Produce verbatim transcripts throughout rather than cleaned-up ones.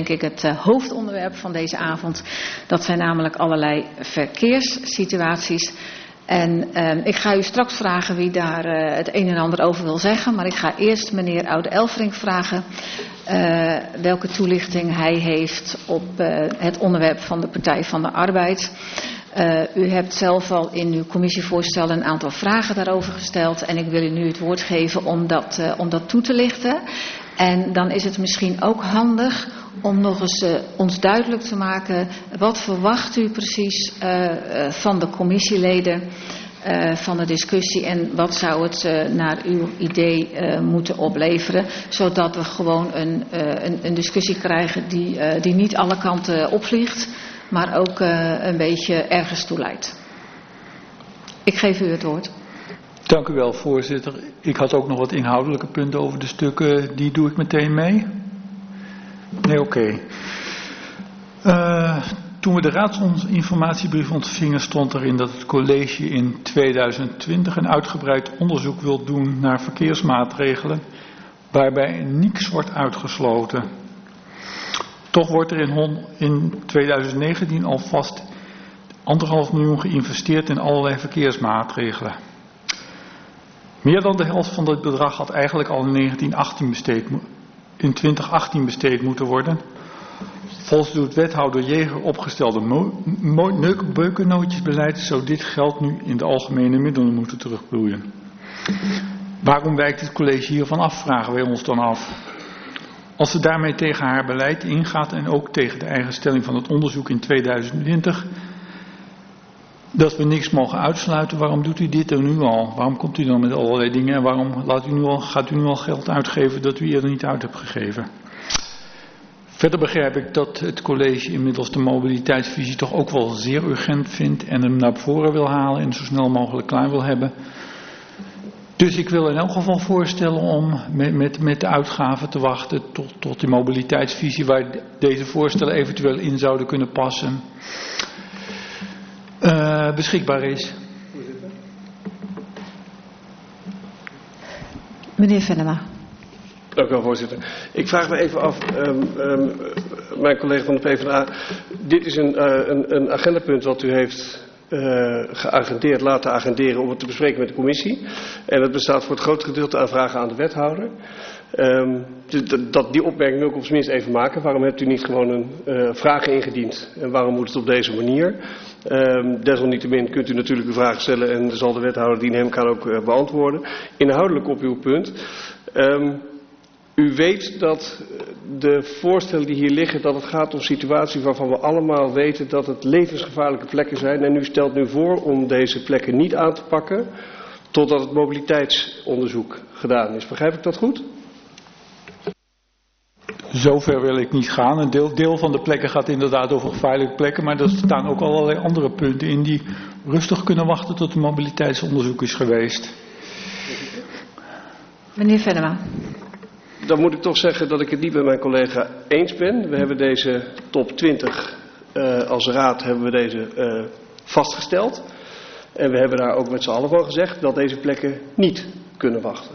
ik het uh, hoofdonderwerp van deze avond. Dat zijn namelijk allerlei verkeerssituaties. En uh, ik ga u straks vragen wie daar uh, het een en ander over wil zeggen. Maar ik ga eerst meneer Oude-Elfrink vragen uh, welke toelichting hij heeft op uh, het onderwerp van de Partij van de Arbeid. Uh, u hebt zelf al in uw commissievoorstel een aantal vragen daarover gesteld. En ik wil u nu het woord geven om dat, uh, om dat toe te lichten. En dan is het misschien ook handig om nog eens uh, ons duidelijk te maken. Wat verwacht u precies uh, uh, van de commissieleden uh, van de discussie. En wat zou het uh, naar uw idee uh, moeten opleveren. Zodat we gewoon een, uh, een, een discussie krijgen die, uh, die niet alle kanten opvliegt. Maar ook uh, een beetje ergens toe leidt. Ik geef u het woord. Dank u wel, voorzitter. Ik had ook nog wat inhoudelijke punten over de stukken. Die doe ik meteen mee. Nee, oké. Okay. Uh, toen we de raadsinformatiebrief ontvingen, stond erin dat het college in tweeduizend twintig een uitgebreid onderzoek wil doen naar verkeersmaatregelen, waarbij niets wordt uitgesloten. Toch wordt er in, in tweeduizend negentien alvast anderhalf miljoen geïnvesteerd in allerlei verkeersmaatregelen. Meer dan de helft van dit bedrag had eigenlijk al in, negentien achttien besteed, in twintig achttien besteed moeten worden. Volgens het wethouder Jeger opgestelde beukennootjesbeleid zou dit geld nu in de algemene middelen moeten terugvloeien. Waarom wijkt het college hiervan af, vragen wij ons dan af. Als ze daarmee tegen haar beleid ingaat en ook tegen de eigen stelling van het onderzoek in tweeduizend twintig, dat we niks mogen uitsluiten, waarom doet u dit er nu al? Waarom komt u dan met allerlei dingen en waarom laat u nu al, gaat u nu al geld uitgeven dat u eerder niet uit hebt gegeven? Verder begrijp ik dat het college inmiddels de mobiliteitsvisie toch ook wel zeer urgent vindt en hem naar voren wil halen en zo snel mogelijk klaar wil hebben. Dus ik wil in elk geval voorstellen om met, met, met de uitgaven te wachten tot, tot die mobiliteitsvisie waar deze voorstellen eventueel in zouden kunnen passen uh, beschikbaar is. Meneer Venema. Dank u wel, voorzitter. Ik vraag me even af, um, um, mijn collega van de PvdA, dit is een, uh, een, een agendapunt wat u heeft Uh, geagendeerd, laten agenderen om het te bespreken met de commissie. En het bestaat voor het grootste gedeelte aan vragen aan de wethouder. Um, dat die opmerking wil ik op zijn minst even maken. Waarom hebt u niet gewoon een uh, vragen ingediend? En waarom moet het op deze manier? Um, desalniettemin kunt u natuurlijk uw vragen stellen en zal de wethouder die in hem kan ook uh, beantwoorden. Inhoudelijk op uw punt. Um, U weet dat de voorstellen die hier liggen, dat het gaat om situaties waarvan we allemaal weten dat het levensgevaarlijke plekken zijn. En u stelt nu voor om deze plekken niet aan te pakken totdat het mobiliteitsonderzoek gedaan is. Begrijp ik dat goed? Zover wil ik niet gaan. Een deel, deel van de plekken gaat inderdaad over gevaarlijke plekken, maar er staan ook allerlei andere punten in die rustig kunnen wachten tot het mobiliteitsonderzoek is geweest. Meneer Venema. Dan moet ik toch zeggen dat ik het niet met mijn collega eens ben. We hebben deze top twintig uh, als raad hebben we deze uh, vastgesteld. En we hebben daar ook met z'n allen van gezegd dat deze plekken niet kunnen wachten.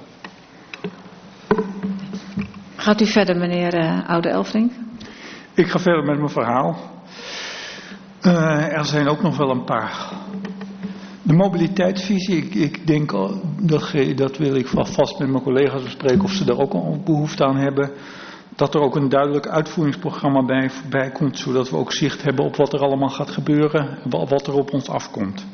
Gaat u verder, meneer uh, Oude-Elfrink? Ik ga verder met mijn verhaal. Uh, er zijn ook nog wel een paar. De mobiliteitsvisie, ik, ik denk, dat, dat wil ik vast met mijn collega's bespreken of ze daar ook al behoefte aan hebben. Dat er ook een duidelijk uitvoeringsprogramma bij, bij komt, zodat we ook zicht hebben op wat er allemaal gaat gebeuren en wat er op ons afkomt.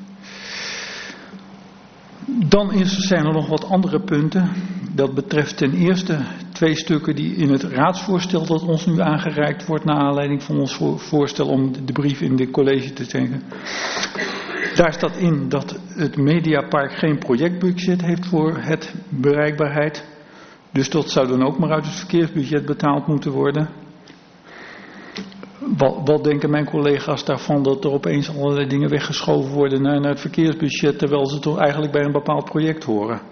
Dan is, zijn er nog wat andere punten. Dat betreft ten eerste twee stukken die in het raadsvoorstel dat ons nu aangereikt wordt naar aanleiding van ons voorstel om de brief in de college te schenken. Daar staat in dat het Mediapark geen projectbudget heeft voor het bereikbaarheid. Dus dat zou dan ook maar uit het verkeersbudget betaald moeten worden. Wat, wat denken mijn collega's daarvan dat er opeens allerlei dingen weggeschoven worden naar, naar het verkeersbudget, terwijl ze toch eigenlijk bij een bepaald project horen?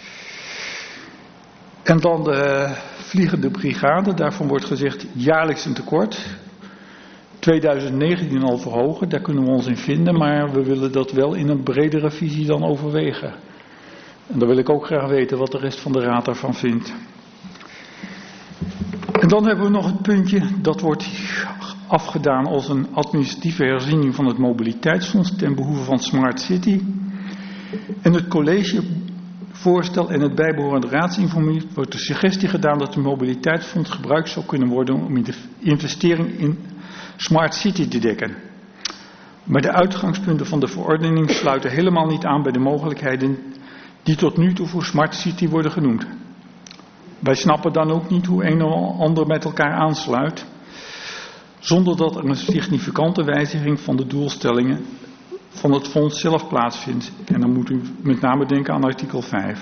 En dan de vliegende brigade, daarvan wordt gezegd jaarlijks een tekort. tweeduizend negentien al verhogen, daar kunnen we ons in vinden, maar we willen dat wel in een bredere visie dan overwegen. En dan wil ik ook graag weten wat de rest van de raad daarvan vindt. En dan hebben we nog het puntje, dat wordt afgedaan als een administratieve herziening van het mobiliteitsfonds ten behoeve van Smart City. En het collegevoorstel en het bijbehorende raadsinformatie wordt de suggestie gedaan dat het mobiliteitsfonds gebruikt zou kunnen worden om de investering in Smart City te dekken. Maar de uitgangspunten van de verordening sluiten helemaal niet aan bij de mogelijkheden die tot nu toe voor Smart City worden genoemd. Wij snappen dan ook niet hoe een of ander met elkaar aansluit, zonder dat er een significante wijziging van de doelstellingen van het fonds zelf plaatsvindt. En dan moet u met name denken aan artikel vijf.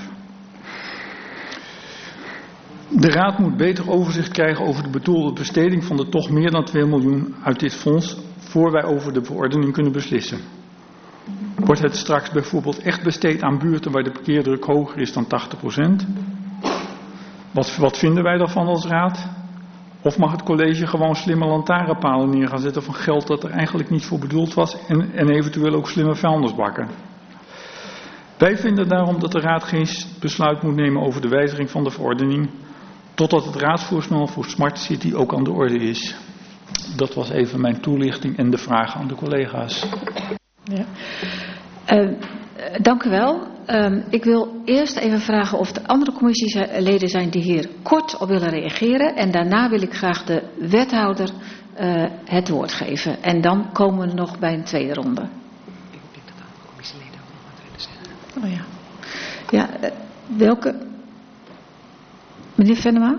De Raad moet beter overzicht krijgen over de bedoelde besteding van de toch meer dan twee miljoen uit dit fonds, voor wij over de verordening kunnen beslissen. Wordt het straks bijvoorbeeld echt besteed aan buurten waar de parkeerdruk hoger is dan tachtig procent? Wat, wat vinden wij daarvan als Raad? Of mag het college gewoon slimme lantaarnpalen neer gaan zetten van geld dat er eigenlijk niet voor bedoeld was en, en eventueel ook slimme vuilnisbakken? Wij vinden daarom dat de Raad geen besluit moet nemen over de wijziging van de verordening, totdat het raadsvoorstel voor Smart City ook aan de orde is. Dat was even mijn toelichting en de vraag aan de collega's. Ja. Uh, dank u wel. Uh, ik wil eerst even vragen of er andere commissieleden zijn die hier kort op willen reageren. En daarna wil ik graag de wethouder uh, het woord geven. En dan komen we nog bij een tweede ronde. Ik denk dat andere commissieleden ook nog wat willen zeggen. Oh ja. Ja, uh, welke? Meneer Venema?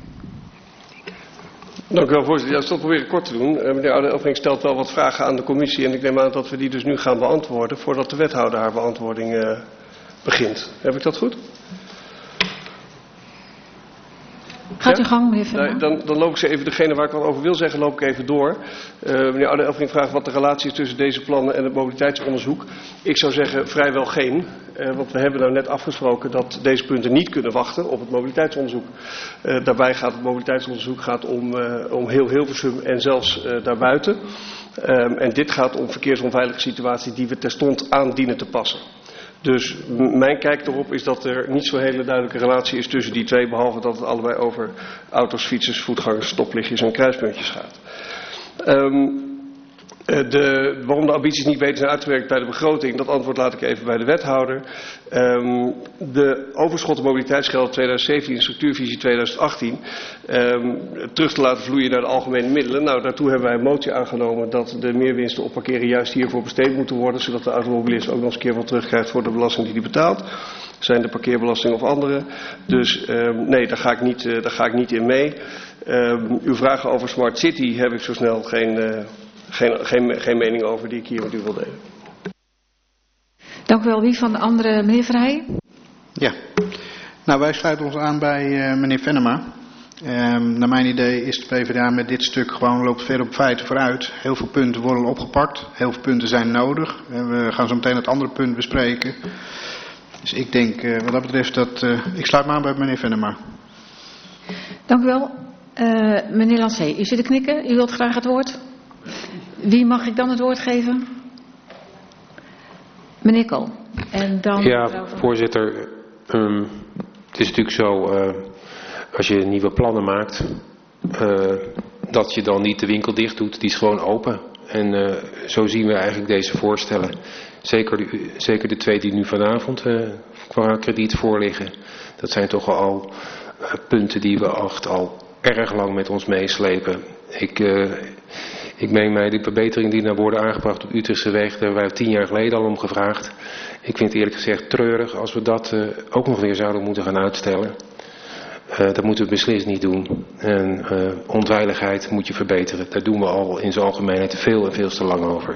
Dank u wel, voorzitter. Ja, ik zal het proberen kort te doen. Uh, meneer Oude-Elfrink stelt wel wat vragen aan de commissie en ik neem aan dat we die dus nu gaan beantwoorden voordat de wethouder haar beantwoording uh, begint. Heb ik dat goed? Gaat u ja? gang, meneer Venema. Nou, dan, dan loop ik ze even, degene waar ik wat over wil zeggen, loop ik even door. Uh, meneer Oude-Elfrink vraagt wat de relatie is tussen deze plannen en het mobiliteitsonderzoek. Ik zou zeggen vrijwel geen. Uh, want we hebben nou net afgesproken dat deze punten niet kunnen wachten op het mobiliteitsonderzoek. Uh, daarbij gaat het mobiliteitsonderzoek gaat om, uh, om heel Hilversum en zelfs uh, daarbuiten. Um, en dit gaat om verkeersonveilige situaties die we terstond aan dienen te passen. Dus mijn kijk erop is dat er niet zo'n hele duidelijke relatie is tussen die twee, behalve dat het allebei over auto's, fietsers, voetgangers, stoplichtjes en kruispuntjes gaat. Um, de, waarom de ambities niet beter zijn uitgewerkt bij de begroting, dat antwoord laat ik even bij de wethouder. Um, de overschotten mobiliteitsgelden tweeduizend zeventien, structuurvisie tweeduizend achttien, um, terug te laten vloeien naar de algemene middelen. Nou, daartoe hebben wij een motie aangenomen dat de meerwinsten op parkeren juist hiervoor besteed moeten worden, zodat de automobilist ook nog eens een keer wat terugkrijgt voor de belasting die hij betaalt. Zijn de parkeerbelasting of andere. Dus um, nee, daar ga ik niet, uh, daar ga ik niet in mee. Um, uw vragen over Smart City heb ik zo snel geen... Uh, Geen, geen, geen mening over die ik hier met u wil delen. Dank u wel. Wie van de andere, meneer Verheijen? Ja, nou wij sluiten ons aan bij uh, meneer Venema. Um, naar mijn idee is de P v d A met dit stuk gewoon loopt ver op feiten vooruit. Heel veel punten worden opgepakt, heel veel punten zijn nodig. En we gaan zo meteen het andere punt bespreken. Dus ik denk uh, wat dat betreft dat uh, ik sluit me aan bij meneer Venema. Dank u wel. Uh, meneer Lancé, u zit te knikken, u wilt graag het woord? Wie mag ik dan het woord geven? Meneer Kool. En dan ja, voorzitter. Um, het is natuurlijk zo, uh, als je nieuwe plannen maakt, uh, dat je dan niet de winkel dicht doet. Die is gewoon open. En uh, zo zien we eigenlijk deze voorstellen. Zeker de, zeker de twee die nu vanavond uh, qua krediet voorliggen. Dat zijn toch al uh, punten die we echt al erg lang met ons meeslepen. Ik... Uh, Ik meen mij, de verbeteringen die naar worden aangebracht op Utrechtse weg, daar hebben wij tien jaar geleden al om gevraagd. Ik vind het eerlijk gezegd treurig als we dat uh, ook nog weer zouden moeten gaan uitstellen. Uh, dat moeten we beslist niet doen. En uh, onveiligheid moet je verbeteren. Daar doen we al in zijn algemeenheid veel en veel te lang over.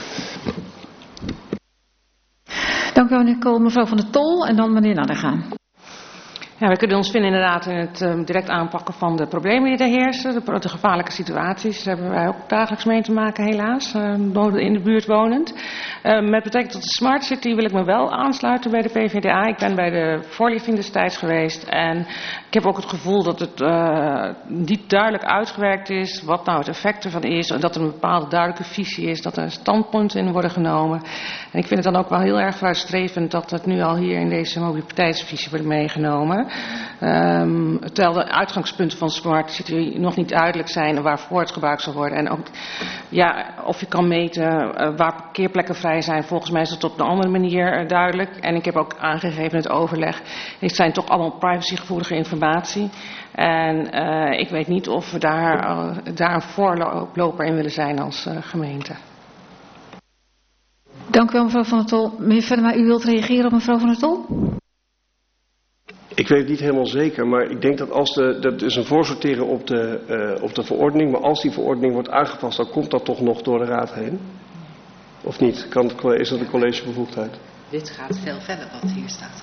Dank u wel, meneer Kool. Mevrouw van der Tol en dan meneer Nandergaan. Ja, we kunnen ons vinden inderdaad in het um, direct aanpakken van de problemen die er heersen. De, de gevaarlijke situaties. Daar hebben wij ook dagelijks mee te maken, helaas. Uh, in de buurt wonend. Uh, met betrekking tot de Smart City wil ik me wel aansluiten bij de P v d A. Ik ben bij de voorlichting destijds geweest. En ik heb ook het gevoel dat het uh, niet duidelijk uitgewerkt is. Wat nou het effect ervan is. En dat er een bepaalde duidelijke visie is. Dat er standpunten in worden genomen. En ik vind het dan ook wel heel erg vooruitstrevend dat het nu al hier in deze mobiliteitsvisie wordt meegenomen. Um, terwijl de uitgangspunten van Smart City nog niet duidelijk zijn en waarvoor het gebruikt zal worden. En ook ja, of je kan meten uh, waar parkeerplekken vrij zijn. Volgens mij is dat op een andere manier uh, duidelijk. En ik heb ook aangegeven in het overleg, dit zijn toch allemaal privacygevoelige informatie. En uh, ik weet niet of we daar, uh, daar een voorloper in willen zijn als uh, gemeente. Dank u wel, mevrouw Van der Tol. Meneer Venema, u wilt reageren op mevrouw Van der Tol? Ik weet het niet helemaal zeker, maar ik denk dat als de, dat is een voorsorteren op de, uh, op de verordening, maar als die verordening wordt aangepast, dan komt dat toch nog door de raad heen? Of niet? Kan, is dat een collegebevoegdheid? Dit gaat veel verder wat hier staat.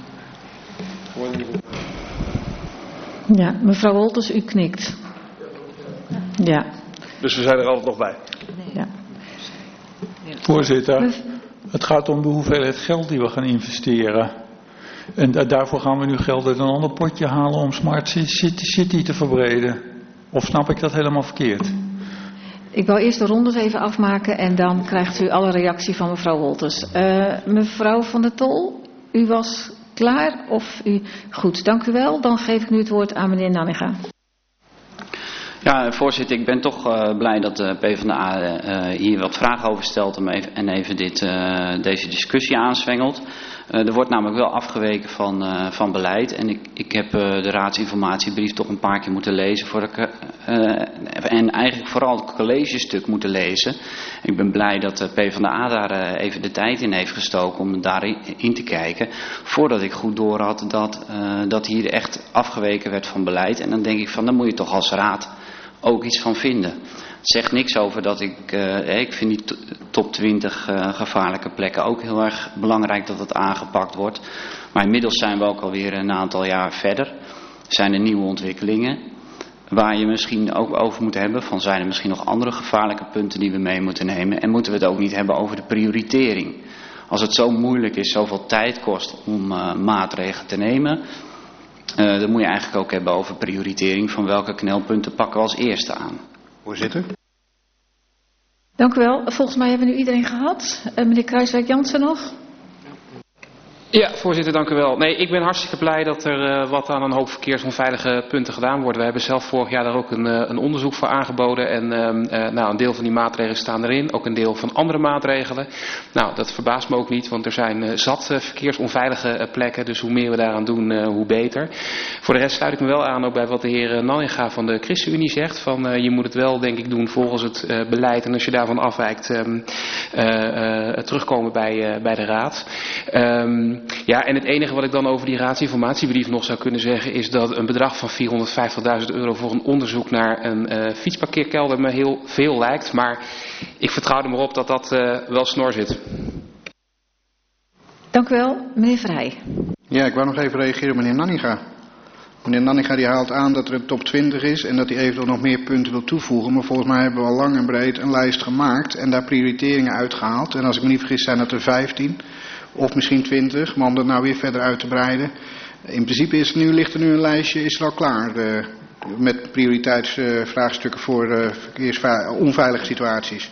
Ja, mevrouw Wolters, u knikt. Ja. Dus we zijn er altijd nog bij. Ja. Voorzitter, het gaat om de hoeveelheid geld die we gaan investeren. En daarvoor gaan we nu geld uit een ander potje halen om Smart City te verbreden. Of snap ik dat helemaal verkeerd? Ik wil eerst de rondes even afmaken en dan krijgt u alle reactie van mevrouw Wolters. Uh, mevrouw Van der Tol, u was klaar? Of u... Goed, dank u wel. Dan geef ik nu het woord aan meneer Nanninga. Ja, voorzitter, ik ben toch uh, blij dat de PvdA uh, hier wat vragen over stelt en even, en even dit, uh, deze discussie aanzwengelt. Uh, er wordt namelijk wel afgeweken van, uh, van beleid en ik, ik heb uh, de raadsinformatiebrief toch een paar keer moeten lezen voor ik, uh, en eigenlijk vooral het collegestuk moeten lezen. Ik ben blij dat de PvdA daar uh, even de tijd in heeft gestoken om daarin in te kijken, voordat ik goed door had dat, uh, dat hier echt afgeweken werd van beleid. En dan denk ik van, dan moet je toch als raad ook iets van vinden. Het zegt niks over dat ik, uh, ik vind die top twintig uh, gevaarlijke plekken ook heel erg belangrijk dat het aangepakt wordt. Maar inmiddels zijn we ook alweer een aantal jaar verder. Zijn er nieuwe ontwikkelingen waar je misschien ook over moet hebben van zijn er misschien nog andere gevaarlijke punten die we mee moeten nemen. En moeten we het ook niet hebben over de prioritering. Als het zo moeilijk is, zoveel tijd kost om uh, maatregelen te nemen. Uh, dan moet je eigenlijk ook hebben over prioritering van welke knelpunten pakken we als eerste aan. Voorzitter. Dank u wel. Volgens mij hebben we nu iedereen gehad. Uh, meneer Kruiswijk-Jansen nog? Ja, voorzitter, dank u wel. Nee, ik ben hartstikke blij dat er uh, wat aan een hoop verkeersonveilige punten gedaan wordt. We hebben zelf vorig jaar daar ook een, uh, een onderzoek voor aangeboden. En uh, uh, nou, een deel van die maatregelen staan erin. Ook een deel van andere maatregelen. Nou, dat verbaast me ook niet, want er zijn uh, zat uh, verkeersonveilige uh, plekken. Dus hoe meer we daaraan doen, uh, hoe beter. Voor de rest sluit ik me wel aan ook bij wat de heer uh, Nanninga van de ChristenUnie zegt. Van, uh, je moet het wel, denk ik, doen volgens het uh, beleid. En als je daarvan afwijkt, um, uh, uh, terugkomen bij, uh, bij de raad. Um, Ja, en het enige wat ik dan over die raadsinformatiebrief nog zou kunnen zeggen is dat een bedrag van vierhonderdvijftigduizend euro voor een onderzoek naar een uh, fietsparkeerkelder me heel veel lijkt. Maar ik vertrouw er maar op dat dat uh, wel snor zit. Dank u wel, meneer Vrij. Ja, ik wou nog even reageren op meneer Nanninga. Meneer Nanninga die haalt aan dat er een top twintig is en dat hij eventueel nog meer punten wil toevoegen. Maar volgens mij hebben we al lang en breed een lijst gemaakt en daar prioriteringen uitgehaald. En als ik me niet vergis zijn dat er vijftien. Of misschien twintig, maar om dat nou weer verder uit te breiden. In principe is er nu, ligt er nu een lijstje, is er al klaar. Uh, met prioriteitsvraagstukken uh, voor uh, verkeersonveilige situaties.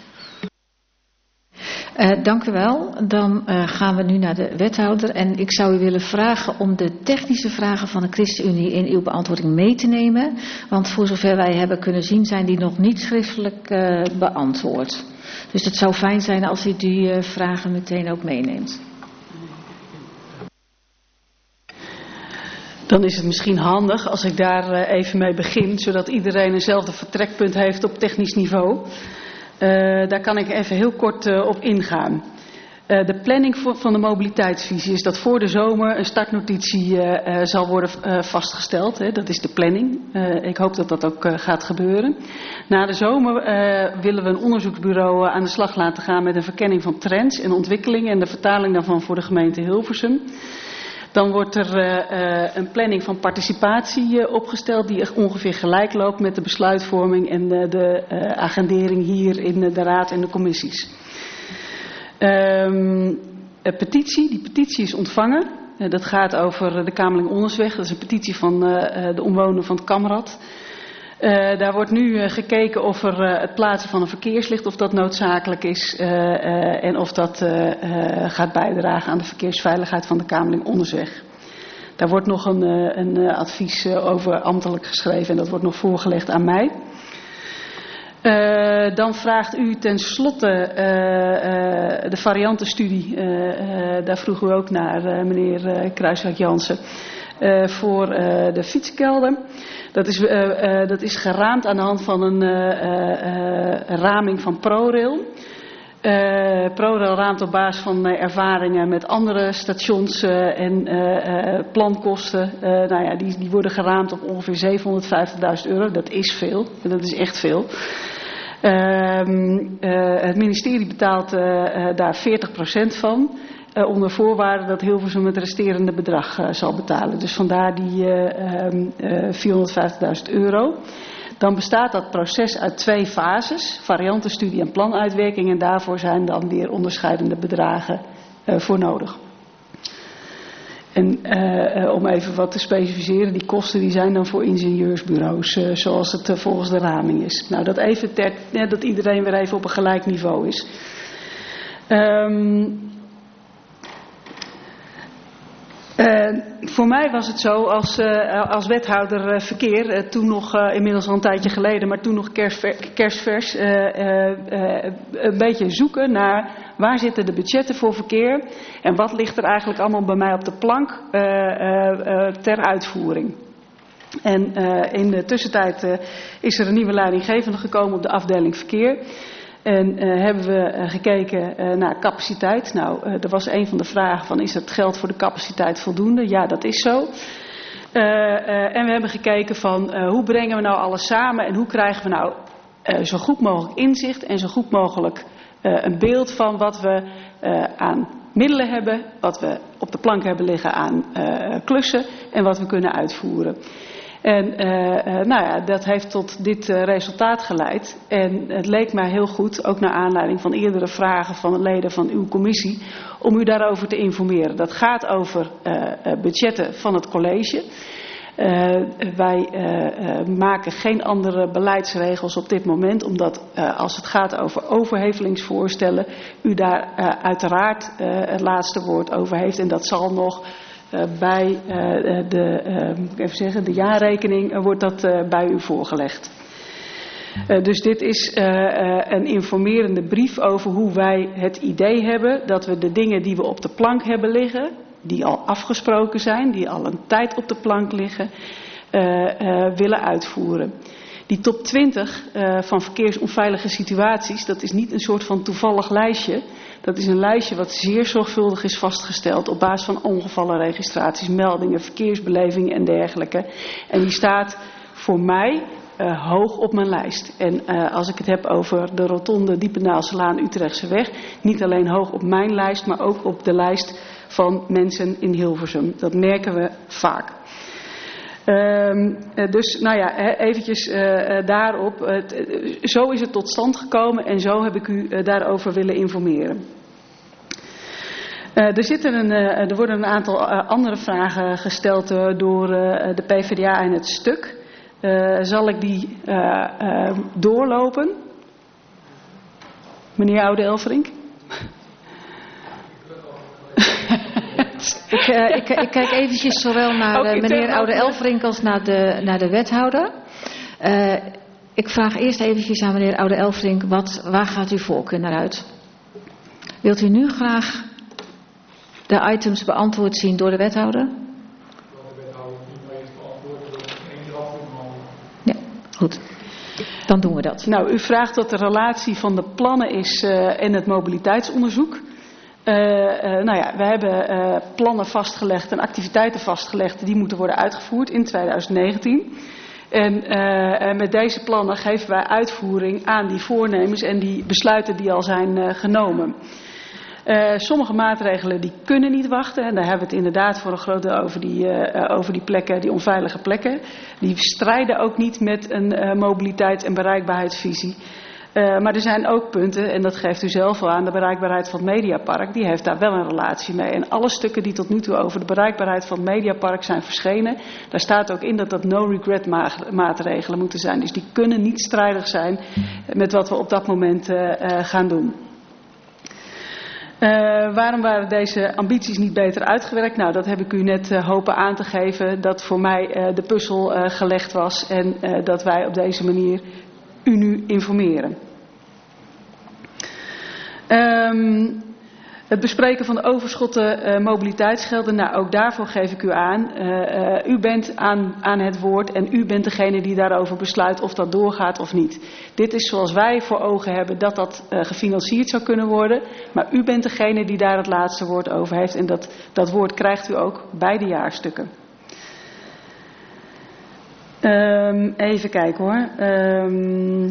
Uh, dank u wel. Dan uh, gaan we nu naar de wethouder. En ik zou u willen vragen om de technische vragen van de ChristenUnie in uw beantwoording mee te nemen. Want voor zover wij hebben kunnen zien zijn die nog niet schriftelijk uh, beantwoord. Dus het zou fijn zijn als u die uh, vragen meteen ook meeneemt. Dan is het misschien handig als ik daar uh, even mee begin, zodat iedereen eenzelfde vertrekpunt heeft op technisch niveau. Uh, daar kan ik even heel kort uh, op ingaan. Uh, de planning voor, van de mobiliteitsvisie is dat voor de zomer een startnotitie uh, uh, zal worden uh, vastgesteld. Hè. Dat is de planning. Uh, ik hoop dat dat ook uh, gaat gebeuren. Na de zomer uh, willen we een onderzoeksbureau uh, aan de slag laten gaan met een verkenning van trends en ontwikkelingen en de vertaling daarvan voor de gemeente Hilversum. Dan wordt er uh, uh, een planning van participatie uh, opgesteld die ongeveer gelijk loopt met de besluitvorming en uh, de uh, agendering hier in uh, de raad en de commissies. Um, een petitie, die petitie is ontvangen. Uh, dat gaat over de Kamerling-Ondersweg. Dat is een petitie van uh, uh, de omwonenden van het Kamrad. Uh, daar wordt nu uh, gekeken of er uh, het plaatsen van een verkeerslicht, of dat noodzakelijk is uh, uh, en of dat uh, uh, gaat bijdragen aan de verkeersveiligheid van de Kamerling-Ondersweg. Daar wordt nog een, een advies over ambtelijk geschreven en dat wordt nog voorgelegd aan mij. Uh, dan vraagt u tenslotte uh, uh, de variantenstudie. Uh, uh, daar vroegen we ook naar, uh, meneer uh, Kruiswijk-Jansen. Uh, voor uh, de fietskelder. Dat is, uh, uh, dat is geraamd aan de hand van een uh, uh, raming van ProRail. Uh, ProRail raamt op basis van uh, ervaringen met andere stations uh, en uh, uh, plankosten. Uh, nou ja, die, die worden geraamd op ongeveer zevenhonderdvijftigduizend euro. Dat is veel. Dat is echt veel. Uh, uh, het ministerie betaalt uh, uh, daar veertig procent van. Uh, onder voorwaarde dat Hilversum het resterende bedrag uh, zal betalen. Dus vandaar die uh, um, uh, vierhonderdvijftigduizend euro. Dan bestaat dat proces uit twee fases. Variantenstudie en planuitwerking. En daarvoor zijn dan weer onderscheidende bedragen uh, voor nodig. En uh, uh, om even wat te specificeren. Die kosten die zijn dan voor ingenieursbureaus. Uh, zoals het uh, volgens de raming is. Nou, dat even ter, ja, dat iedereen weer even op een gelijk niveau is. Um, Uh, voor mij was het zo als, uh, als wethouder uh, verkeer, uh, toen nog uh, inmiddels al een tijdje geleden, maar toen nog kerstver, kerstvers, uh, uh, uh, een beetje zoeken naar waar zitten de budgetten voor verkeer en wat ligt er eigenlijk allemaal bij mij op de plank uh, uh, uh, ter uitvoering. En uh, in de tussentijd uh, is er een nieuwe leidinggevende gekomen op de afdeling verkeer. En uh, hebben we uh, gekeken uh, naar capaciteit. Nou, uh, er was een van de vragen van is het geld voor de capaciteit voldoende? Ja, dat is zo. Uh, uh, en we hebben gekeken van uh, hoe brengen we nou alles samen en hoe krijgen we nou uh, zo goed mogelijk inzicht en zo goed mogelijk uh, een beeld van wat we uh, aan middelen hebben, wat we op de plank hebben liggen aan uh, klussen en wat we kunnen uitvoeren. En uh, uh, nou ja, dat heeft tot dit uh, resultaat geleid. En het leek mij heel goed, ook naar aanleiding van eerdere vragen van de leden van uw commissie, om u daarover te informeren. Dat gaat over uh, budgetten van het college. Uh, wij uh, uh, maken geen andere beleidsregels op dit moment, omdat uh, als het gaat over overhevelingsvoorstellen, u daar uh, uiteraard uh, het laatste woord over heeft. En dat zal nog uh, bij uh, de, uh, even zeggen, de jaarrekening uh, wordt dat uh, bij u voorgelegd. Uh, dus dit is uh, uh, een informerende brief over hoe wij het idee hebben dat we de dingen die we op de plank hebben liggen, die al afgesproken zijn, die al een tijd op de plank liggen, uh, uh, willen uitvoeren. Die top twintig uh, van verkeersonveilige situaties, dat is niet een soort van toevallig lijstje. Dat is een lijstje wat zeer zorgvuldig is vastgesteld op basis van ongevallenregistraties, meldingen, verkeersbelevingen en dergelijke. En die staat voor mij uh, hoog op mijn lijst. En uh, als ik het heb over de rotonde Diependaalselaan Utrechtseweg, niet alleen hoog op mijn lijst, maar ook op de lijst van mensen in Hilversum. Dat merken we vaak. Um, dus nou ja, eventjes uh, daarop. Uh, zo is het tot stand gekomen en zo heb ik u uh, daarover willen informeren. Uh, er, zitten een, uh, er worden een aantal uh, andere vragen gesteld uh, door uh, de P v d A in het stuk. Uh, zal ik die uh, uh, doorlopen? Meneer Oude-Elverink? Ik, uh, ik, ik kijk eventjes zowel naar uh, meneer Oude-Elverink als naar de, naar de wethouder. Uh, ik vraag eerst eventjes aan meneer Oude-Elverink, wat, waar gaat uw voorkeur naar uit? Wilt u nu graag de items beantwoord zien door de wethouder? Ja, goed. Dan doen we dat. Nou, u vraagt wat de relatie van de plannen is uh, en het mobiliteitsonderzoek. Uh, uh, nou ja, we hebben uh, plannen vastgelegd en activiteiten vastgelegd die moeten worden uitgevoerd in twintig negentien. En uh, met deze plannen geven wij uitvoering aan die voornemens en die besluiten die al zijn uh, genomen. Uh, sommige maatregelen die kunnen niet wachten. En daar hebben we het inderdaad voor een groot deel over die, uh, over die plekken, die onveilige plekken. Die strijden ook niet met een uh, mobiliteit- en bereikbaarheidsvisie. Uh, maar er zijn ook punten, en dat geeft u zelf al aan, de bereikbaarheid van het Mediapark, die heeft daar wel een relatie mee. En alle stukken die tot nu toe over de bereikbaarheid van het Mediapark zijn verschenen, daar staat ook in dat dat no-regret maatregelen moeten zijn. Dus die kunnen niet strijdig zijn met wat we op dat moment uh, uh, gaan doen. Uh, waarom waren deze ambities niet beter uitgewerkt? Nou, dat heb ik u net uh, hopen aan te geven, dat voor mij uh, de puzzel uh, gelegd was en uh, dat wij op deze manier u nu informeren. Um, het bespreken van de overschotten uh, mobiliteitsgelden, nou ook daarvoor geef ik u aan. Uh, uh, u bent aan, aan het woord en u bent degene die daarover besluit of dat doorgaat of niet. Dit is zoals wij voor ogen hebben dat dat uh, gefinancierd zou kunnen worden. Maar u bent degene die daar het laatste woord over heeft en dat, dat woord krijgt u ook bij de jaarstukken. Um, even kijken hoor. Um,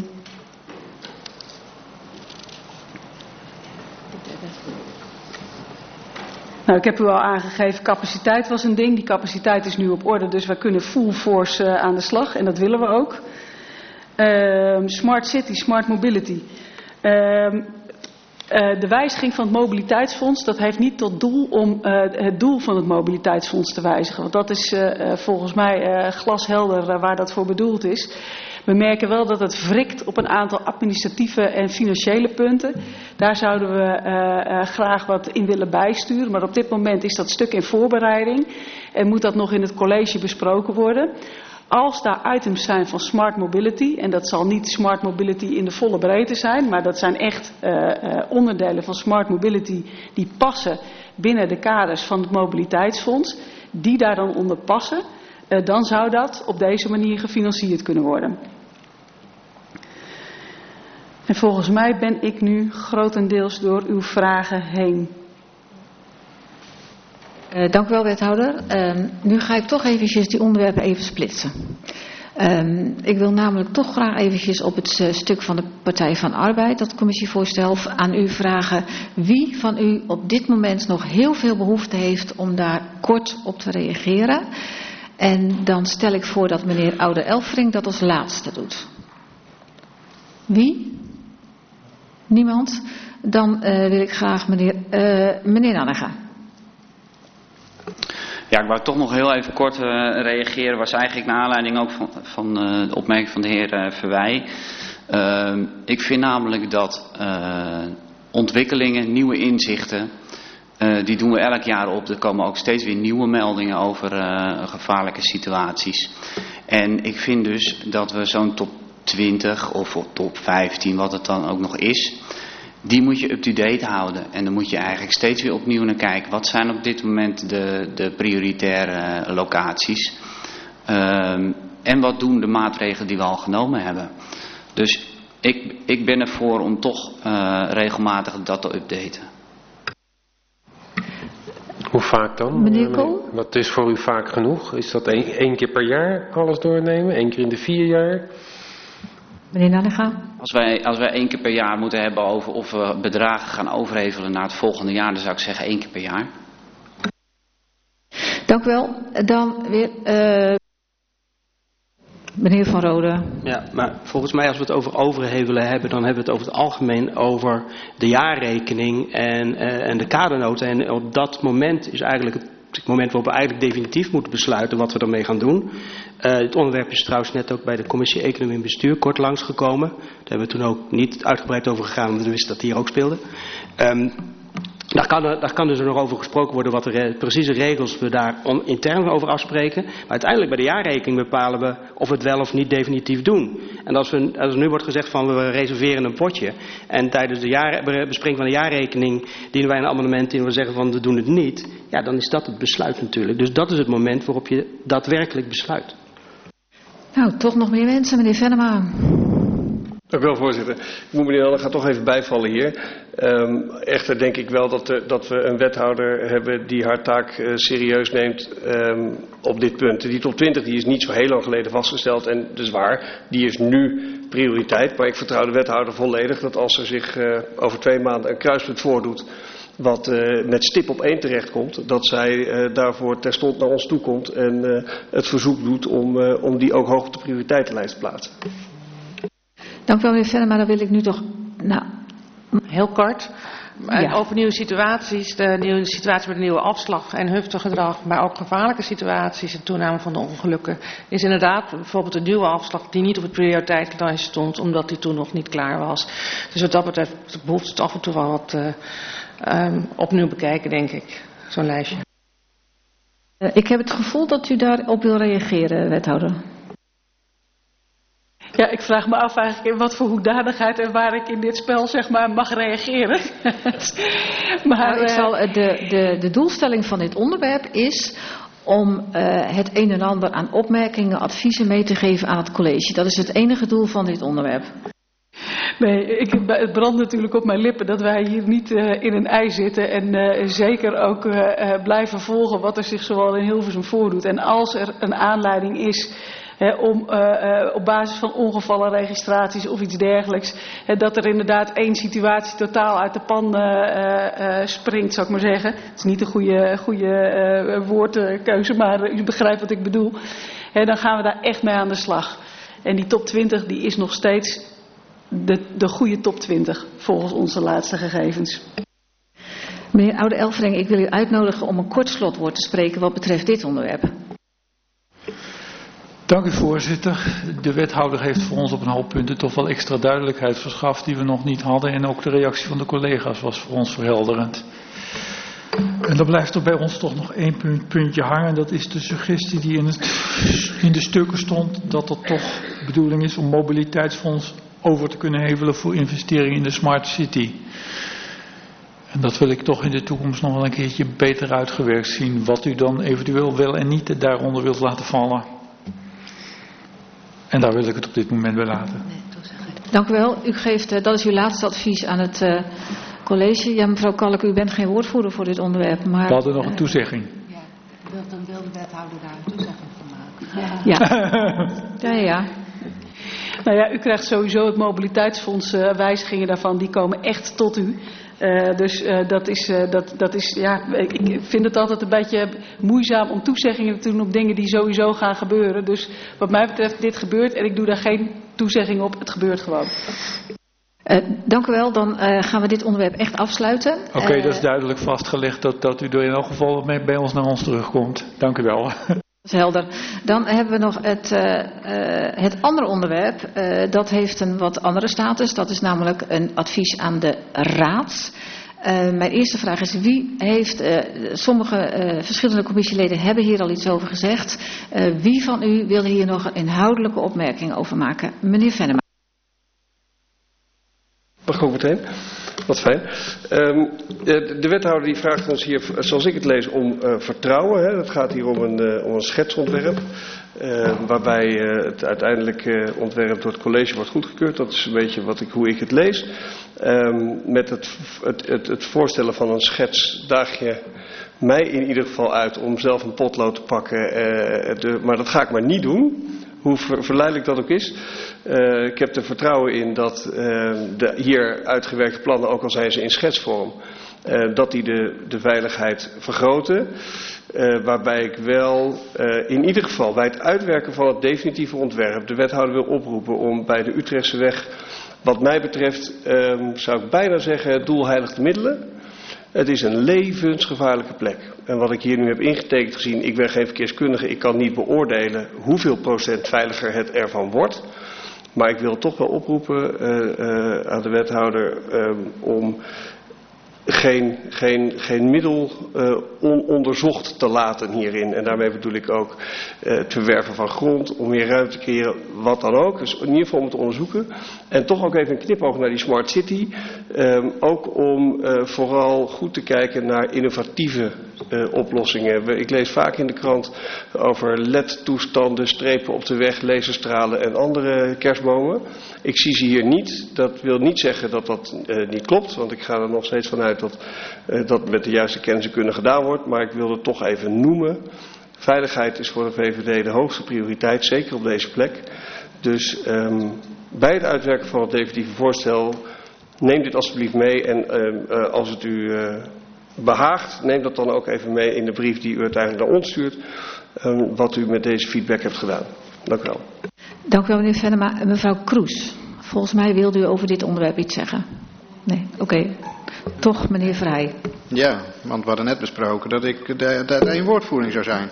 Nou, ik heb u al aangegeven, capaciteit was een ding. Die capaciteit is nu op orde, dus wij kunnen full force uh, aan de slag. En dat willen we ook. Uh, smart City, Smart Mobility. Uh, uh, de wijziging van het mobiliteitsfonds, dat heeft niet tot doel om uh, het doel van het mobiliteitsfonds te wijzigen. Want dat is uh, volgens mij uh, glashelder uh, waar dat voor bedoeld is. We merken wel dat het wrikt op een aantal administratieve en financiële punten. Daar zouden we uh, uh, graag wat in willen bijsturen. Maar op dit moment is dat stuk in voorbereiding. En moet dat nog in het college besproken worden. Als daar items zijn van smart mobility, en dat zal niet smart mobility in de volle breedte zijn, maar dat zijn echt uh, uh, onderdelen van smart mobility die passen binnen de kaders van het mobiliteitsfonds, die daar dan onder passen, uh, dan zou dat op deze manier gefinancierd kunnen worden. En volgens mij ben ik nu grotendeels door uw vragen heen. Uh, dank u wel, wethouder. Uh, nu ga ik toch eventjes die onderwerpen even splitsen. Uh, ik wil namelijk toch graag eventjes op het uh, stuk van de Partij van Arbeid, dat commissievoorstel, aan u vragen wie van u op dit moment nog heel veel behoefte heeft om daar kort op te reageren. En dan stel ik voor dat meneer Oude-Elfring dat als laatste doet. Wie? Niemand? Dan uh, wil ik graag meneer, uh, meneer Nannega. Ja, ik wou toch nog heel even kort uh, reageren. Was eigenlijk naar aanleiding ook van, van uh, de opmerking van de heer uh, Verwij. Uh, ik vind namelijk dat uh, ontwikkelingen, nieuwe inzichten, uh, die doen we elk jaar op. Er komen ook steeds weer nieuwe meldingen over uh, gevaarlijke situaties. En ik vind dus dat we zo'n top twintig of top vijftien, wat het dan ook nog is, die moet je up-to-date houden. En dan moet je eigenlijk steeds weer opnieuw naar kijken. Wat zijn op dit moment de, de prioritaire locaties? Um, en wat doen de maatregelen die we al genomen hebben? Dus ik, ik ben ervoor om toch uh, regelmatig dat te updaten. Hoe vaak dan? Meneer Kool? Wat is voor u vaak genoeg? Is dat één, één keer per jaar alles doornemen? Eén keer in de vier jaar? Meneer Nannega. Als wij, als wij één keer per jaar moeten hebben over of we bedragen gaan overhevelen naar het volgende jaar, dan zou ik zeggen één keer per jaar. Dank u wel. Dan weer uh, meneer Van Rode. Ja, maar volgens mij als we het over overhevelen hebben, dan hebben we het over het algemeen over de jaarrekening en, uh, en de kadernota. En op dat moment is eigenlijk het het moment waarop we eigenlijk definitief moeten besluiten wat we ermee gaan doen. Uh, het onderwerp is trouwens net ook bij de commissie Economie en Bestuur kort langsgekomen. Daar hebben we toen ook niet uitgebreid over gegaan, omdat we wisten dat die hier ook speelde. Um, daar, kan er, daar kan dus nog over gesproken worden wat de re precieze regels we daar on, intern over afspreken. Maar uiteindelijk bij de jaarrekening bepalen we of we het wel of niet definitief doen. En als, we, als er nu wordt gezegd van we reserveren een potje en tijdens de jaar, bespreking van de jaarrekening dienen wij een amendement in en we zeggen van we doen het niet. Ja, dan is dat het besluit natuurlijk. Dus dat is het moment waarop je daadwerkelijk besluit. Nou, toch nog meer mensen, meneer Venema. Dank u wel, voorzitter. Ik moet meneer Nannega toch even bijvallen hier. Um, echter denk ik wel dat, uh, dat we een wethouder hebben die haar taak uh, serieus neemt um, op dit punt. Die top twintig die is niet zo heel lang geleden vastgesteld en dus waar, die is nu prioriteit. Maar ik vertrouw de wethouder volledig dat als er zich uh, over twee maanden een kruispunt voordoet wat uh, met stip op één terechtkomt, dat zij uh, daarvoor terstond naar ons toe komt en uh, het verzoek doet om, uh, om die ook hoog op de prioriteitenlijst te plaatsen. Dank u wel, meneer Venema. Dan wil ik nu toch... Nou, heel kort. En Ja. over nieuwe situaties, de nieuwe situatie met de nieuwe afslag en huftegedrag, maar ook gevaarlijke situaties en toename van de ongelukken, is inderdaad bijvoorbeeld een nieuwe afslag die niet op het prioriteitenlijst stond, omdat die toen nog niet klaar was. Dus wat dat betreft behoeft het af en toe wel wat uh, um, opnieuw bekijken, denk ik, zo'n lijstje. Uh, ik heb het gevoel dat u daarop wil reageren, wethouder. Ja, ik vraag me af eigenlijk in wat voor hoedanigheid en waar ik in dit spel zeg maar mag reageren. maar Nou, ik uh, zal, uh, de, de, de doelstelling van dit onderwerp is om uh, het een en ander aan opmerkingen, adviezen mee te geven aan het college. Dat is het enige doel van dit onderwerp. Nee, ik, het brandt natuurlijk op mijn lippen dat wij hier niet uh, in een ei zitten en uh, zeker ook uh, uh, blijven volgen wat er zich zoal in Hilversum voordoet. En als er een aanleiding is He, om uh, uh, op basis van ongevallenregistraties of iets dergelijks, he, dat er inderdaad één situatie totaal uit de pan uh, uh, springt, zou ik maar zeggen. Het is niet een goede, goede uh, woordkeuze, maar u begrijpt wat ik bedoel. He, dan gaan we daar echt mee aan de slag. En die top twintig die is nog steeds de, de goede top twintig volgens onze laatste gegevens. Meneer Oude-Elfring, ik wil u uitnodigen om een kort slotwoord te spreken wat betreft dit onderwerp. Dank u, voorzitter. De wethouder heeft voor ons op een hoop punten toch wel extra duidelijkheid verschaft die we nog niet hadden. En ook de reactie van de collega's was voor ons verhelderend. En dan blijft er bij ons toch nog één punt, puntje hangen. Dat is de suggestie die in, het, in de stukken stond. Dat er toch de bedoeling is om mobiliteitsfonds over te kunnen hevelen voor investeringen in de smart city. En dat wil ik toch in de toekomst nog wel een keertje beter uitgewerkt zien. Wat u dan eventueel wel en niet daaronder wilt laten vallen. En daar wil ik het op dit moment bij laten. Dank u wel. U geeft, uh, dat is uw laatste advies aan het uh, college. Ja, mevrouw Kalk, u bent geen woordvoerder voor dit onderwerp. Maar, we hadden nog een toezegging. Ja, dan wil de wethouder daar een toezegging van maken. Ja, ja, ja. ja. Nou ja, u krijgt sowieso het mobiliteitsfonds, uh, wijzigingen daarvan, die komen echt tot u. Uh, dus uh, dat is, uh, dat, dat is, ja, ik, ik vind het altijd een beetje moeizaam om toezeggingen te doen op dingen die sowieso gaan gebeuren. Dus wat mij betreft, dit gebeurt en ik doe daar geen toezegging op. Het gebeurt gewoon. Uh, dank u wel. Dan uh, gaan we dit onderwerp echt afsluiten. Oké, okay, uh, dat is duidelijk vastgelegd dat, dat u er in elk geval mee bij ons naar ons terugkomt. Dank u wel. Dat is helder. Dan hebben we nog het, uh, uh, het andere onderwerp. Uh, dat heeft een wat andere status. Dat is namelijk een advies aan de raad. Uh, mijn eerste vraag is, wie heeft, uh, sommige uh, verschillende commissieleden hebben hier al iets over gezegd. Uh, wie van u wil hier nog een inhoudelijke opmerking over maken? Meneer Venema. Mag ik ook meteen? Wat fijn. Um, de, de wethouder die vraagt ons hier, zoals ik het lees, om uh, vertrouwen. Hè. Het gaat hier om een, uh, om een schetsontwerp. Uh, waarbij uh, het uiteindelijk uh, ontwerp door het college wordt goedgekeurd. Dat is een beetje wat ik, hoe ik het lees. Um, met het, het, het, het voorstellen van een schets daag je mij in ieder geval uit om zelf een potlood te pakken. Uh, de, maar dat ga ik maar niet doen. Hoe ver, verleidelijk dat ook is. Uh, ik heb er vertrouwen in dat uh, de hier uitgewerkte plannen, ook al zijn ze in schetsvorm, uh, dat die de, de veiligheid vergroten. Uh, waarbij ik wel uh, in ieder geval bij het uitwerken van het definitieve ontwerp de wethouder wil oproepen om bij de Utrechtse weg, wat mij betreft, uh, zou ik bijna zeggen, het doel heiligt de middelen. Het is een levensgevaarlijke plek. En wat ik hier nu heb ingetekend gezien, ik ben geen verkeerskundige, ik kan niet beoordelen hoeveel procent veiliger het ervan wordt. Maar ik wil toch wel oproepen uh, uh, aan de wethouder uh, om geen, geen, geen middel uh, ononderzocht te laten hierin. En daarmee bedoel ik ook uh, het verwerven van grond, om meer ruimte te creëren, wat dan ook. Dus in ieder geval om het te onderzoeken. En toch ook even een knipoog naar die smart city. Um, ook om uh, vooral goed te kijken naar innovatieve uh, oplossingen. Ik lees vaak in de krant over L E D-toestanden, strepen op de weg, laserstralen en andere kerstbomen. Ik zie ze hier niet. Dat wil niet zeggen dat dat uh, niet klopt, want ik ga er nog steeds vanuit dat uh, dat met de juiste kenniskunde gedaan wordt. Maar ik wil het toch even noemen. Veiligheid is voor de V V D de hoogste prioriteit, zeker op deze plek. Dus um, bij het uitwerken van het definitieve voorstel, neem dit alsjeblieft mee. En uh, uh, als het u uh, behaagt, neem dat dan ook even mee in de brief die u uiteindelijk naar ons stuurt. Um, wat u met deze feedback hebt gedaan. Dank u wel. Dank u wel, meneer Venema. Mevrouw Kroes, volgens mij wilde u over dit onderwerp iets zeggen. Nee, oké. Okay. Toch, meneer Vrij? Ja, want we hadden net besproken dat ik de, de, de eenwoordvoering zou zijn.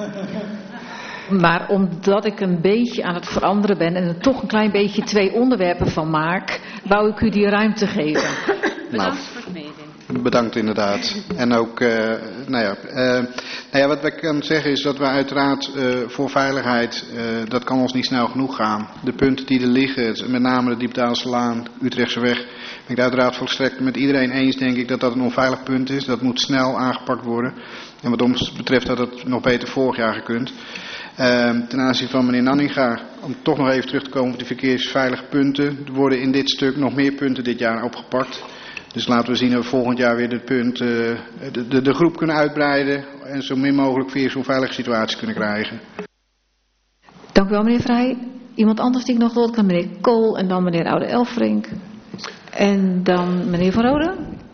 Maar omdat ik een beetje aan het veranderen ben en er toch een klein beetje twee onderwerpen van maak, wou ik u die ruimte geven. Nou, bedankt inderdaad. En ook, uh, nou ja, uh, nou ja, wat ik kan zeggen is dat we uiteraard uh, voor veiligheid, uh, dat kan ons niet snel genoeg gaan. De punten die er liggen, met name de Diepdaalselaan, Utrechtseweg, ben ik het uiteraard volstrekt met iedereen eens, denk ik, dat dat een onveilig punt is. Dat moet snel aangepakt worden. En wat ons betreft had het nog beter vorig jaar gekund. Uh, ten aanzien van meneer Nanninga, om toch nog even terug te komen op die verkeersveilige punten. Er worden in dit stuk nog meer punten dit jaar opgepakt. Dus laten we zien dat we volgend jaar weer dit punt, uh, de, de, de groep kunnen uitbreiden en zo min mogelijk weer zo'n veilige situatie kunnen krijgen. Dank u wel, meneer Vrij. Iemand anders die ik nog wil, kan meneer Kool en dan meneer Oude Elfrink. En dan meneer Van Rode.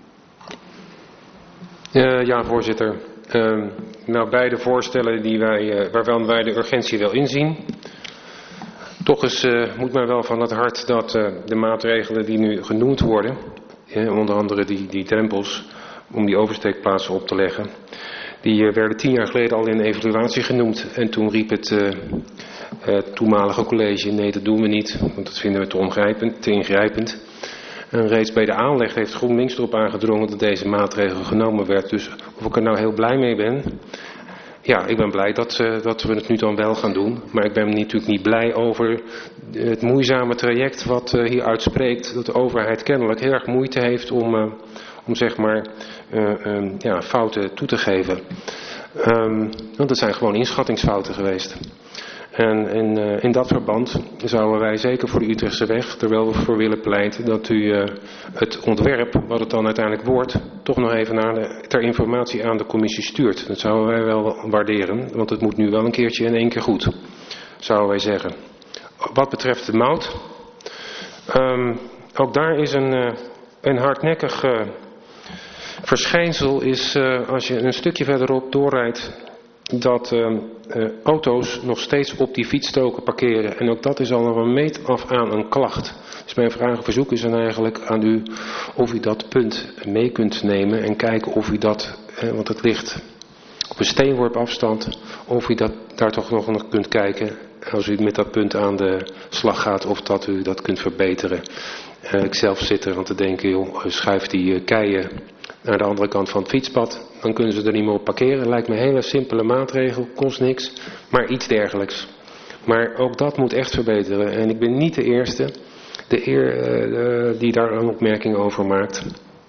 Uh, ja, voorzitter. Uh, nou, beide voorstellen die wij, uh, waarvan wij de urgentie wel inzien. Toch is, uh, moet mij wel van het hart dat uh, de maatregelen die nu genoemd worden, uh, onder andere die, die drempels om die oversteekplaatsen op te leggen, die uh, werden tien jaar geleden al in evaluatie genoemd. En toen riep het uh, uh, toenmalige college, nee, dat doen we niet, want dat vinden we te ongrijpend, te ingrijpend. En reeds bij de aanleg heeft GroenLinks erop aangedrongen dat deze maatregel genomen werd. Dus of ik er nou heel blij mee ben. Ja, ik ben blij dat, uh, dat we het nu dan wel gaan doen. Maar ik ben natuurlijk niet blij over het moeizame traject wat uh, hier uitspreekt. Dat de overheid kennelijk heel erg moeite heeft om, uh, om zeg maar, uh, um, ja, fouten toe te geven. Um, want het zijn gewoon inschattingsfouten geweest. En in, uh, in dat verband zouden wij zeker voor de Utrechtse weg er wel voor willen pleiten dat u uh, het ontwerp, wat het dan uiteindelijk wordt, toch nog even naar de, ter informatie aan de commissie stuurt. Dat zouden wij wel waarderen, want het moet nu wel een keertje in één keer goed, zouden wij zeggen. Wat betreft de mout, um, ook daar is een, uh, een hardnekkig uh, verschijnsel, is uh, als je een stukje verderop doorrijdt, dat uh, uh, auto's nog steeds op die fietsstroken parkeren. En ook dat is al een meet af aan een klacht. Dus mijn vraag en verzoek is dan eigenlijk aan u of u dat punt mee kunt nemen en kijken of u dat, uh, want het ligt op een steenworp afstand, of u dat, daar toch nog naar kunt kijken als u met dat punt aan de slag gaat, of dat u dat kunt verbeteren. Uh, ik zelf zit er aan te denken, joh, schuif die uh, keien naar de andere kant van het fietspad. Dan kunnen ze er niet meer op parkeren. Lijkt me een hele simpele maatregel, kost niks, maar iets dergelijks. Maar ook dat moet echt verbeteren. En ik ben niet de eerste de eer, uh, die daar een opmerking over maakt.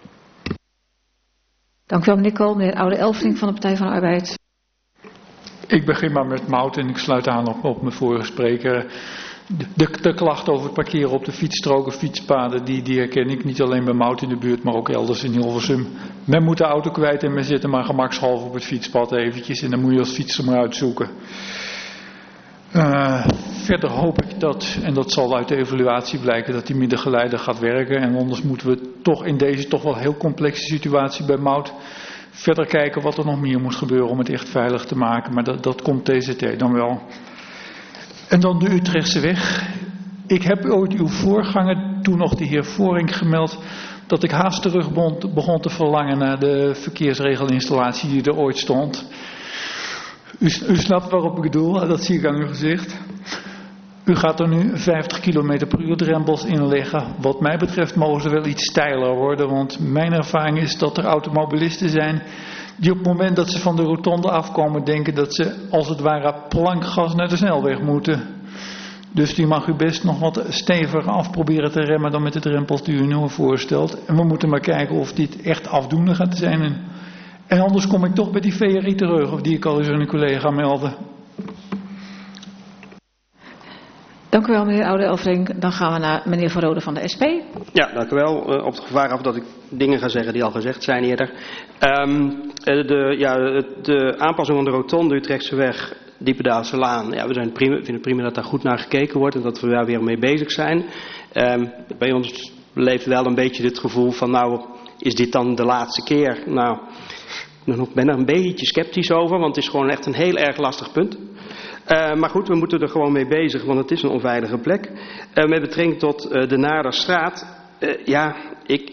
Dank u wel, meneer Kool. Meneer Oude Elfrink van de Partij van de Arbeid. Ik begin maar met mout en ik sluit aan op, op mijn vorige spreker. De, de, de klacht over het parkeren op de fietsstroken, fietspaden, die, die herken ik niet alleen bij Mout in de buurt, maar ook elders in Hilversum. Men moet de auto kwijt en men zit er maar gemakshalve op het fietspad eventjes en dan moet je als fietser maar uitzoeken. Uh, verder hoop ik dat, en dat zal uit de evaluatie blijken, dat die middengeleider gaat werken. En anders moeten we toch in deze toch wel heel complexe situatie bij Mout verder kijken wat er nog meer moet gebeuren om het echt veilig te maken. Maar dat, dat komt T Z T dan wel. En dan de Utrechtse weg. Ik heb ooit uw voorganger, toen nog de heer Voorink, gemeld dat ik haast terug begon te verlangen naar de verkeersregelinstallatie die er ooit stond. U, u snapt waarop ik doel, dat zie ik aan uw gezicht. U gaat er nu vijftig kilometer per uur drempels inleggen. Wat mij betreft mogen ze wel iets steiler worden, want mijn ervaring is dat er automobilisten zijn die op het moment dat ze van de rotonde afkomen denken dat ze als het ware plankgas naar de snelweg moeten. Dus die mag u best nog wat steviger af proberen te remmen dan met de drempels die u nu voorstelt. En we moeten maar kijken of dit echt afdoende gaat zijn. En, en anders kom ik toch bij die V R I terug, of die ik al eens aan uw collega meldde. Dank u wel, meneer Oude Elfrink. Dan gaan we naar meneer Van Rode van de S P. Ja, dank u wel. Uh, op het gevaar af dat ik dingen ga zeggen die al gezegd zijn eerder. Um, de, ja, de aanpassing van de rotonde Utrechtse weg, Diependaalselaan. Ja, we zijn prima, vinden het prima dat daar goed naar gekeken wordt en dat we daar weer mee bezig zijn. Um, bij ons leeft wel een beetje het gevoel van, nou, is dit dan de laatste keer? Nou, ik ben er een beetje sceptisch over, want het is gewoon echt een heel erg lastig punt. Uh, maar goed, we moeten er gewoon mee bezig, want het is een onveilige plek. Uh, met betrekking tot uh, de Naarderstraat, uh, ja, ik, ik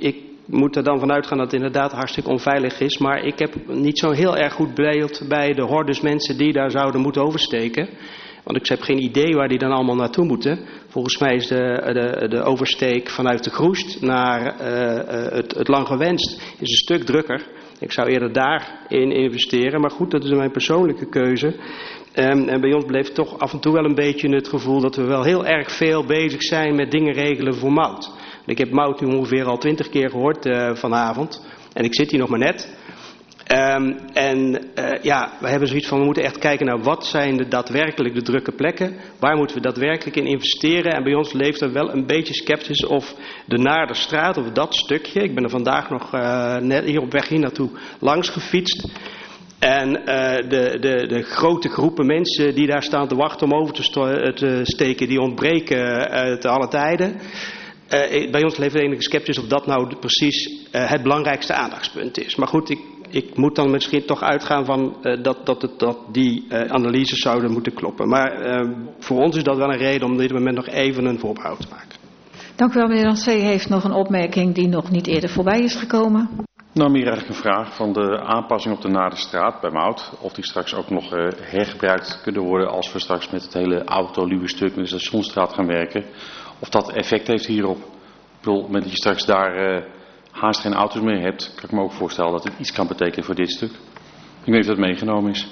moet er dan vanuit gaan dat het inderdaad hartstikke onveilig is. Maar ik heb niet zo heel erg goed beeld bij de hordes mensen die daar zouden moeten oversteken. Want ik heb geen idee waar die dan allemaal naartoe moeten. Volgens mij is de, de, de oversteek vanuit de Groest naar uh, uh, het, het Langewenst is een stuk drukker. Ik zou eerder daarin investeren. Maar goed, dat is mijn persoonlijke keuze. Um, en bij ons bleef toch af en toe wel een beetje het gevoel dat we wel heel erg veel bezig zijn met dingen regelen voor Mout. Ik heb Mout nu ongeveer al twintig keer gehoord uh, vanavond. En ik zit hier nog maar net. Um, en uh, ja, we hebben zoiets van, we moeten echt kijken naar wat zijn de daadwerkelijk de drukke plekken. Waar moeten we daadwerkelijk in investeren? En bij ons leeft er wel een beetje sceptisch of de Naarderstraat, of dat stukje. Ik ben er vandaag nog uh, net hier op weg hier naartoe langs gefietst. En uh, de, de, de grote groepen mensen die daar staan te wachten om over te, sto- te steken, die ontbreken uh, te alle tijden. Uh, bij ons leeft er enige sceptisch of dat nou precies uh, het belangrijkste aandachtspunt is. Maar goed, ik, ik moet dan misschien toch uitgaan van uh, dat, dat, het, dat die uh, analyses zouden moeten kloppen. Maar uh, voor ons is dat wel een reden om op dit moment nog even een voorbehoud te maken. Dank u wel, meneer Rancé. Heeft nog een opmerking die nog niet eerder voorbij is gekomen? Nou, meer eigenlijk een vraag van de aanpassing op de Naarderstraat bij Mout. Of die straks ook nog uh, hergebruikt kunnen worden als we straks met het hele autoluwe stuk met de Stationstraat gaan werken. Of dat effect heeft hierop. Ik bedoel, met dat je straks daar uh, haast geen auto's meer hebt, kan ik me ook voorstellen dat het iets kan betekenen voor dit stuk. Ik weet niet of dat meegenomen is.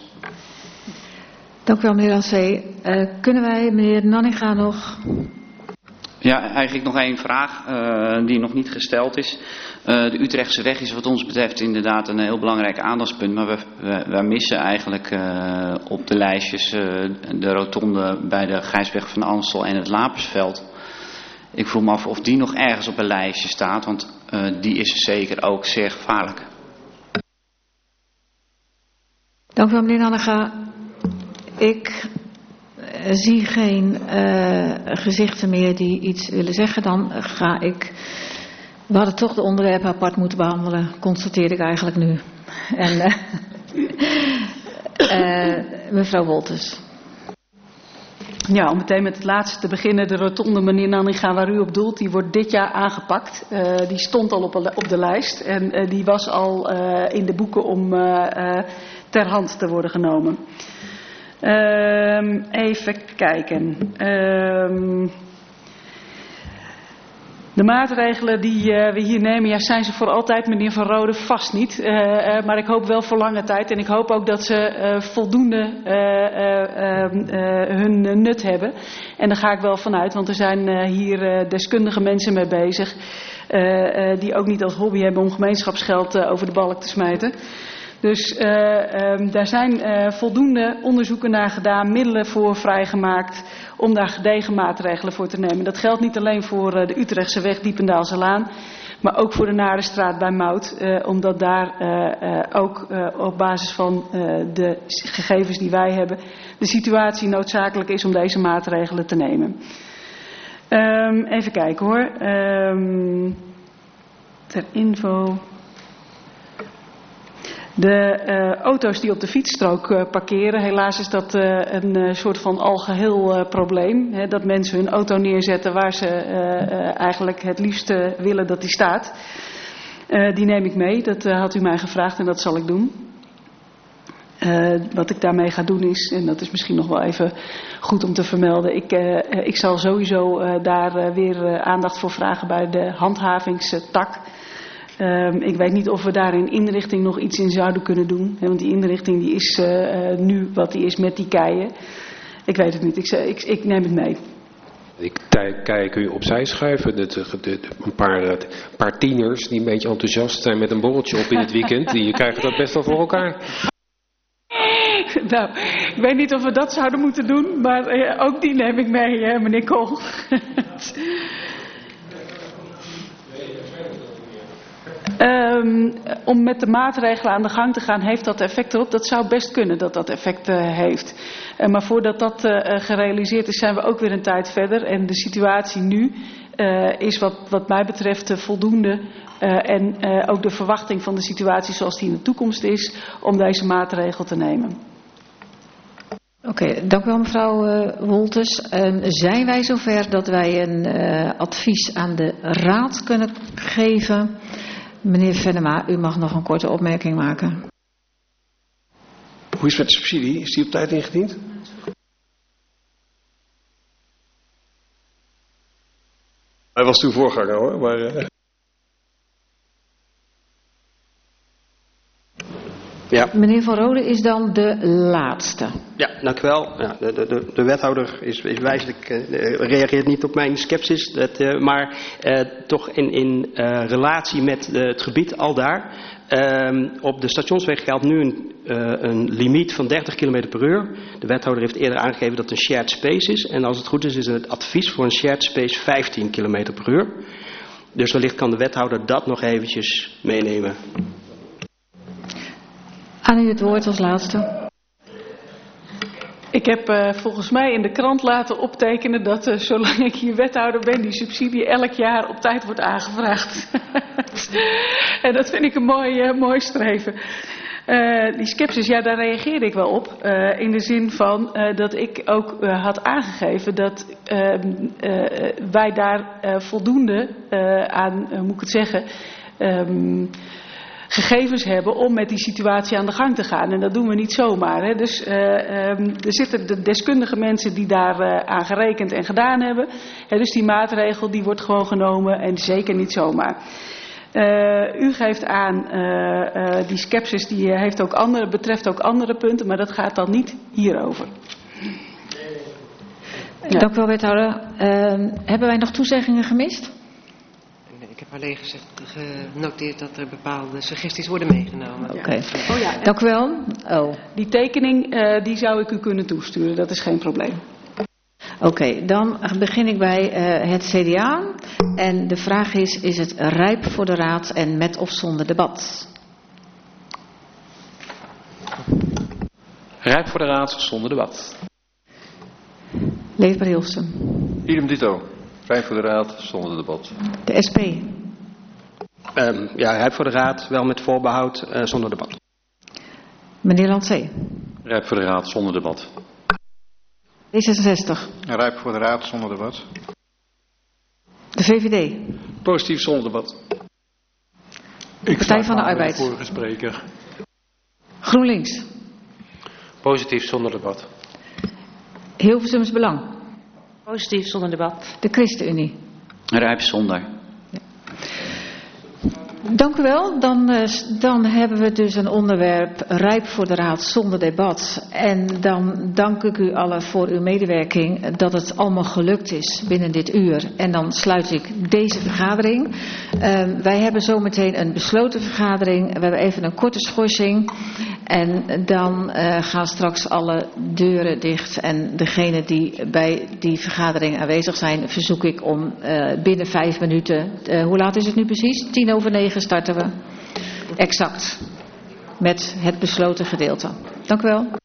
Dank u wel, meneer Rancé. Uh, kunnen wij meneer Nanninga nog... Ja, eigenlijk nog één vraag uh, die nog niet gesteld is. Uh, de Utrechtse weg is wat ons betreft inderdaad een heel belangrijk aandachtspunt. Maar we, we, we missen eigenlijk uh, op de lijstjes uh, de rotonde bij de Gijsweg van Amstel en het Lapersveld. Ik vroeg me af of die nog ergens op een lijstje staat, want uh, die is zeker ook zeer gevaarlijk. Dank u wel, meneer Nanninga. Ik zie geen uh, gezichten meer die iets willen zeggen. Dan ga ik... We hadden toch de onderwerpen apart moeten behandelen, constateer ik eigenlijk nu. En uh, uh, mevrouw Wolters. Ja, om meteen met het laatste te beginnen. De rotonde, meneer Nanninga, waar u op doelt, die wordt dit jaar aangepakt. Uh, die stond al op, op de lijst en uh, die was al uh, in de boeken om uh, uh, ter hand te worden genomen. Uh, even kijken. Uh, de maatregelen die uh, we hier nemen, ja, zijn ze voor altijd, meneer Van Rode, vast niet. Uh, uh, maar ik hoop wel voor lange tijd. En ik hoop ook dat ze uh, voldoende uh, uh, uh, hun nut hebben. En daar ga ik wel vanuit, want er zijn uh, hier uh, deskundige mensen mee bezig. Uh, uh, die ook niet als hobby hebben om gemeenschapsgeld uh, over de balk te smijten. Dus uh, um, daar zijn uh, voldoende onderzoeken naar gedaan, middelen voor vrijgemaakt om daar gedegen maatregelen voor te nemen. Dat geldt niet alleen voor uh, de Utrechtse weg Diependaalselaan, maar ook voor de Naarderstraat bij Mout. Uh, omdat daar uh, uh, ook uh, op basis van uh, de gegevens die wij hebben, de situatie noodzakelijk is om deze maatregelen te nemen. Um, even kijken hoor. Um, ter info... De uh, auto's die op de fietsstrook uh, parkeren, helaas is dat uh, een uh, soort van algeheel uh, probleem. Hè, dat mensen hun auto neerzetten waar ze uh, uh, eigenlijk het liefst uh, willen dat die staat. Uh, die neem ik mee, dat uh, had u mij gevraagd en dat zal ik doen. Uh, wat ik daarmee ga doen is, en dat is misschien nog wel even goed om te vermelden, ik, uh, ik zal sowieso uh, daar uh, weer uh, aandacht voor vragen bij de handhavingstak. Um, ik weet niet of we daar in inrichting nog iets in zouden kunnen doen. Hè, want die inrichting die is uh, nu wat die is met die keien. Ik weet het niet. Ik, ik, ik neem het mee. Ik kijk kun je opzij schuiven. De, de, de, een, paar, een paar tieners die een beetje enthousiast zijn met een borreltje op in het weekend. Die krijgen dat best wel voor elkaar. Nou, ik weet niet of we dat zouden moeten doen. Maar uh, ook die neem ik mee, hè, meneer Kool. Um, om met de maatregelen aan de gang te gaan, heeft dat effect erop? Dat zou best kunnen dat dat effect uh, heeft. Uh, maar voordat dat uh, gerealiseerd is, zijn we ook weer een tijd verder. En de situatie nu uh, is wat, wat mij betreft uh, voldoende. Uh, en uh, ook de verwachting van de situatie zoals die in de toekomst is, om deze maatregel te nemen. Oké, okay, dank u wel mevrouw uh, Wolters. Uh, zijn wij zover dat wij een uh, advies aan de Raad kunnen geven? Meneer Venema, u mag nog een korte opmerking maken. Hoe is het met de subsidie? Is die op tijd ingediend? Hij was uw voorganger hoor, maar... Uh... Ja. Meneer Van Rode is dan de laatste. Ja, dank u wel. Ja, de, de, de wethouder is, is wijselijk, uh, reageert niet op mijn scepsis, dat, uh, maar uh, toch in, in uh, relatie met uh, het gebied al daar. Uh, op de stationsweg geldt nu een, uh, een limiet van dertig kilometer per uur. De wethouder heeft eerder aangegeven dat het een shared space is. En als het goed is, is het advies voor een shared space vijftien kilometer per uur. Dus wellicht kan de wethouder dat nog eventjes meenemen. Aan u het woord als laatste. Ik heb uh, volgens mij in de krant laten optekenen dat uh, zolang ik hier wethouder ben, die subsidie elk jaar op tijd wordt aangevraagd. En dat vind ik een mooi, uh, mooi streven. Uh, die scepsis, ja, daar reageerde ik wel op. Uh, in de zin van uh, dat ik ook uh, had aangegeven dat uh, uh, wij daar uh, voldoende uh, aan, uh, moet ik het zeggen... Um, gegevens hebben om met die situatie aan de gang te gaan. En dat doen we niet zomaar. Hè. Dus uh, um, er zitten de deskundige mensen die daar uh, aan gerekend en gedaan hebben. Hè, dus die maatregel die wordt gewoon genomen en zeker niet zomaar. Uh, u geeft aan, uh, uh, die scepsis die uh, heeft ook andere, betreft ook andere punten, maar dat gaat dan niet hierover. Ja. Dank u wel, wethouder. Uh, hebben wij nog toezeggingen gemist? Ik heb alleen gezegd, genoteerd dat er bepaalde suggesties worden meegenomen. Oké, okay. Oh ja, dank u wel. Oh. Die tekening uh, die zou ik u kunnen toesturen, dat is geen probleem. Oké, okay, dan begin ik bij uh, het C D A. En de vraag is, is het rijp voor de raad en met of zonder debat? Rijp voor de raad zonder debat. Leefbaar Hilversum. Idem dito. Rijp voor de raad zonder debat. De S P. Um, ja, rijp voor de raad, wel met voorbehoud, uh, zonder debat. Meneer Lantzee. Rijp voor de raad zonder debat. D zesenzestig. Rijp voor de raad zonder debat. De V V D. Positief zonder debat. Ik Partij van de Arbeid. Vorige spreker. GroenLinks. Positief zonder debat. Hilversums Belang. Positief zonder debat. De ChristenUnie. Rijp zonder. Ja. Dank u wel. Dan, uh, dan hebben we dus een onderwerp rijp voor de raad zonder debat. En dan dank ik u allen voor uw medewerking dat het allemaal gelukt is binnen dit uur. En dan sluit ik deze vergadering. Uh, wij hebben zometeen een besloten vergadering. We hebben even een korte schorsing. En dan uh, gaan straks alle deuren dicht. En degenen die bij die vergadering aanwezig zijn, verzoek ik om uh, binnen vijf minuten. Uh, hoe laat is het nu precies? Tien over negen starten we. Exact. Met het besloten gedeelte. Dank u wel.